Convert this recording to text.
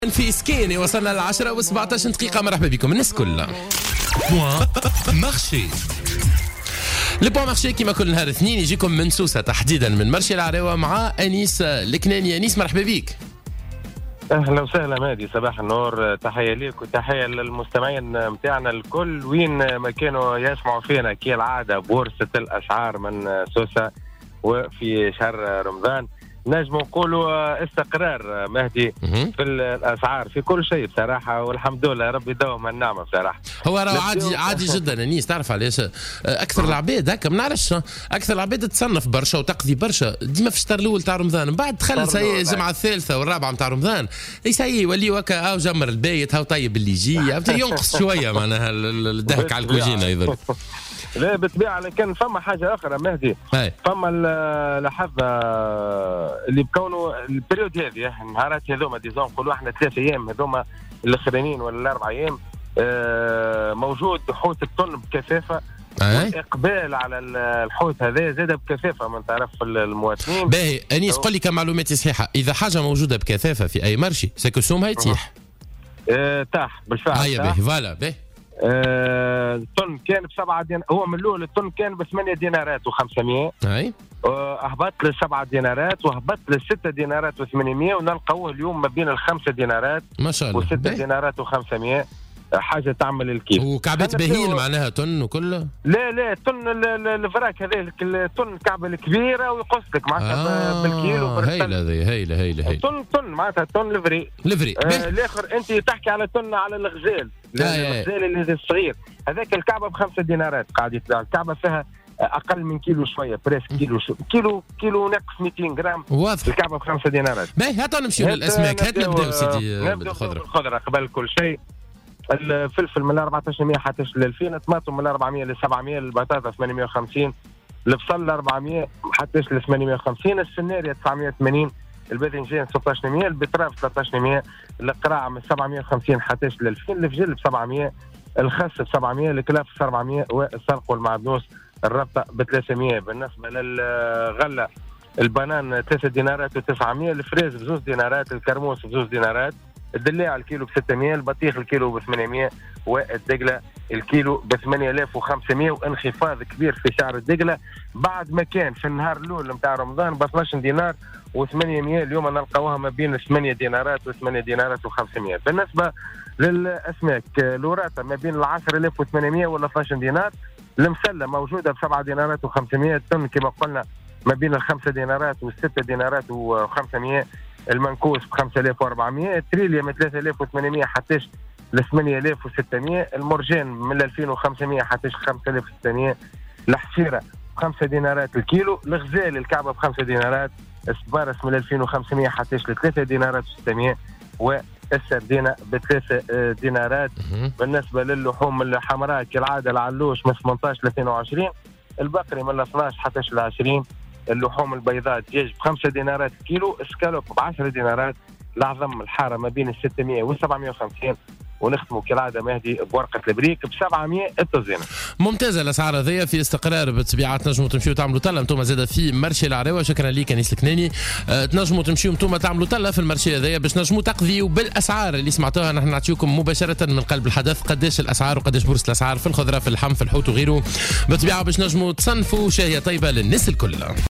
في سكيني وصلنا ل10 و17 دقيقة. مرحبا بكم الناس كلها. بوان مارشي. لي بوان مارشي كيما كل نهار اثنين يجيكم من سوسة تحديدا من مرشي العراوة مع أنيس الكناني. أنيس مرحبا بك. اهلا وسهلا مهدي، صباح النور، تحيه ليك وتحيه للمستمعين متاعنا الكل وين ما كانوا يسمعوا فينا كالعاده بورصه الاسعار من سوسه وفي شهر رمضان. نجم نقولوا استقرار مهدي في الاسعار في كل شيء بصراحه، والحمد لله ربي يدوم النعمه بصراحه. هو راه عادي جدا انيس، تعرف علاش اكثر العباد هكا ما نعرفش، اكثر العباد تصنف برشا وتقضي برشا ديما في الشهر الاول تاع رمضان، من بعد تخلص هي الجمعه الثالثه والرابعه نتاع رمضان ليس هي يولي هكا هاو جمر البيت هاو طيب اللي يجي ينقص شويه معناها الضحك على الكوجينه يظل. لا بالطبيعه، لكن فما حاجه اخرى مهدي، فما لاحظنا اللي بكونوا البريود هذه النهارات هذوما ديزون نقولوا احنا 3 ايام هذوما الاخرانيين ولا 4 ايام موجود حوت الطن بكثافه. اقبال على الحوت هذا زاد بكثافه من طرف المواطنين. باهي انيس قل لي كمعلومات صحيحه، اذا حاجه موجوده بكثافه في اي مرشي ساكو سومها يتيح تاح بالفعل. هيا باهي فوالا باهي. الطن كان ب7 دينار، هو من الاول الطن كان ب8 دينارات و500، اي اهبط ل7 دينارات وهبط ل6 دينارات و800، ونلقوه اليوم ما بين ال5 دينارات ما شاء الله و6 دينارات و500. حاجه تعمل الكيلو. وكعبات باهين معناها طن وكله؟ لا طن الفراك هذا الطن كعبه الكبيره ويقص لك معناتها بالكيلو. هيله طن معناتها طن لفري. الاخر انت تحكي على طن على الغزال. الغزال اللي الصغير هذاك الكعبه ب5 دينارات قاعد يتباع. الكعبه فيها اقل من كيلو شويه، بريس كيلو ناقص 200 جرام. واضح. الكعبه ب5 دينارات. باهي هات نمشيو للاسماك. هات نبداو سيدي بالخضره قبل كل شيء. الفلفل من 1400 حتى ل 2000، الطماطم من 400 ل 700، البطاطا 850، البصل 400 حتى ل 850، السناريا 980، الباذنجان 1600، البتراف 1300، القراع من 750 حتى ل 2000، الفجل ب 700، الخس ب 700، الكلاف 700، والسلق والمعدنوس الربطه ب 300. بالنسبه للغله البنان 3 دينارات و900، الفريز ب 2 دينارات، الكرموس ب 2 دينارات، الدلاع الكيلو ب600، البطيخ الكيلو ب800، والدقله الكيلو ب8500. وانخفاض كبير في سعر الدقله بعد ما كان في النهار الاول نتاع رمضان ب 12 دينار و800، اليوم نلقاوها ما بين 8 دينارات و8 دينارات و500. بالنسبه للاسماك الوراثه ما بين 10800 ولا 12 دينار، المسله موجوده ب7 دينارات و500، الطن كما قلنا ما بين ال5 دينارات و6 دينارات و500، المنكوس ب 5400، التريليا من 3800 حتى ل 8600، المرجان من 2500 حتى 5600، الحشيره 5 دينارات الكيلو، الغزال الكعبه ب5 دينارات، السبارس من 2500 حتى ل 3 دينارات و600، والسردينه ب3 دينارات. بالنسبه للحوم الحمراء كالعاده العلوش من 18 ل 22، البقري من 12 حتى ل 20، اللحوم البيضاء دجاج ب5 دينارات الكيلو، اسكالوب ب10 دينارات، العظم الحاره ما بين 600 و 750. ونختموا كالعاده مهدي بورقه البريك ب700 التوزينه. ممتازه الاسعار هذيا في استقرار بالطبيعه. تنجموا تمشيو تعملوا طله انتم زاده في مرشي العراوه. شكرا ليك انيس الكناني. تنجموا تمشيو انتم تعملوا طله في المرشي هذايا باش نجموا تقضيوا بالاسعار اللي سمعتوها. نحن نعطيكم مباشره من قلب الحدث قداش الاسعار وقداش بورصه الاسعار في الخضره في اللحم في الحوت وغيره بالطبيعه باش نجموا تصنفوا شهيه طيبه للناس الكل.